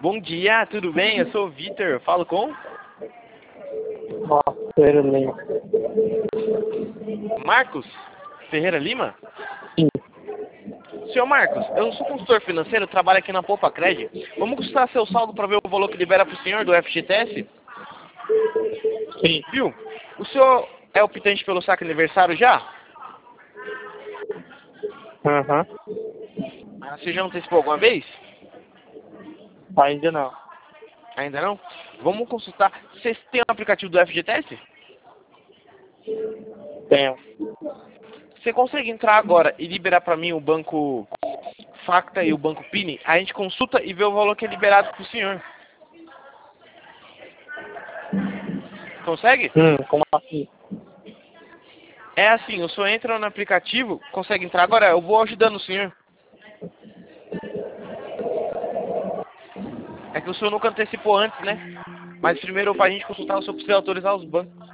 Bom dia, tudo bem? Eu sou o Vitor, falo com? Ferreira Lima. Marcos Ferreira Lima? Sim. Senhor Marcos, eu sou consultor financeiro, trabalho aqui na Poupa Cred. Vamos consultar seu saldo para ver o valor que libera para o senhor do FGTS? Sim. Viu? O senhor é optante pelo saque aniversário já? Aham. Você já antecipou alguma vez? Ainda não. Ainda não? Vamos consultar. Vocês têm o aplicativo do FGTS? Tenho. Você consegue entrar agora e liberar para mim o banco Facta e o banco Pini? A gente consulta e vê o valor que é liberado para o senhor. Consegue? Como assim? É assim, o senhor entra no aplicativo, consegue entrar agora? Eu vou ajudando o senhor. É que o senhor nunca antecipou antes, né? Mas primeiro, para a gente consultar, o senhor precisa autorizar os bancos.